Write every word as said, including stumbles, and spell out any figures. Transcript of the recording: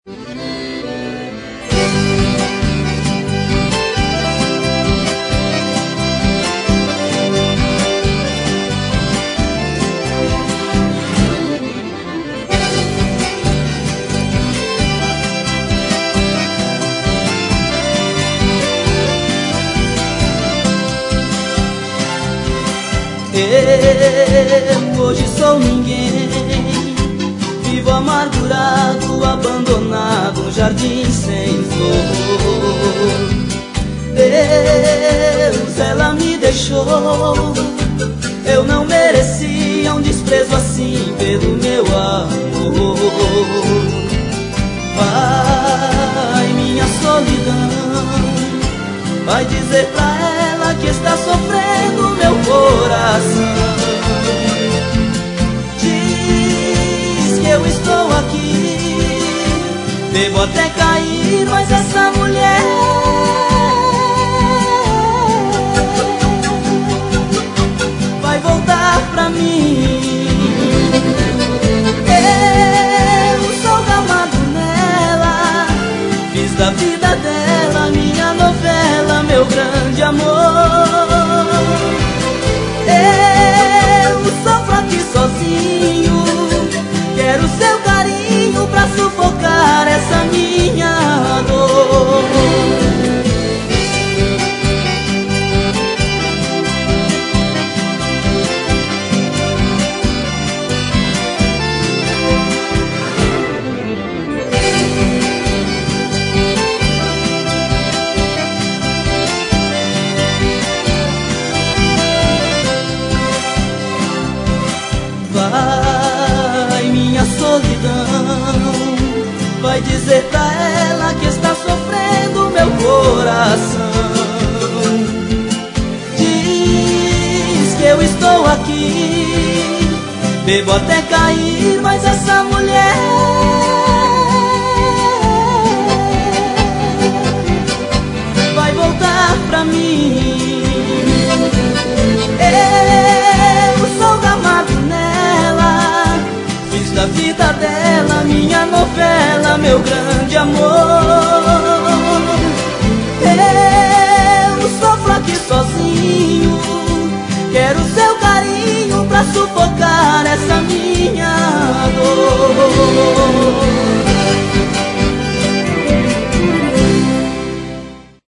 Eu hoje sou ninguém, vivo amargurado, abandonado, um jardim sem flor. Deus, ela me deixou, eu não merecia um desprezo assim pelo meu amor. Vai, minha solidão, vai dizer pra ela que está sofrendo meu coração. Diz que eu estou aqui, devo até cair, mas essa mulher vai voltar pra mim. Eu sou gamado nela, fiz da vida dela minha novela, meu grande amor. Eu sofro aqui sozinho, quero seu carinho pra sufocar essa minha dor. Vai, minha solidão, vai dizer pra ela que está sofrendo meu coração. Diz que eu estou aqui, bebo até cair, mas essa mulher vai voltar pra mim. Eu sou gamado nela, fiz da vida dela minha novela, meu grande amor. Eu sofro aqui sozinho, quero seu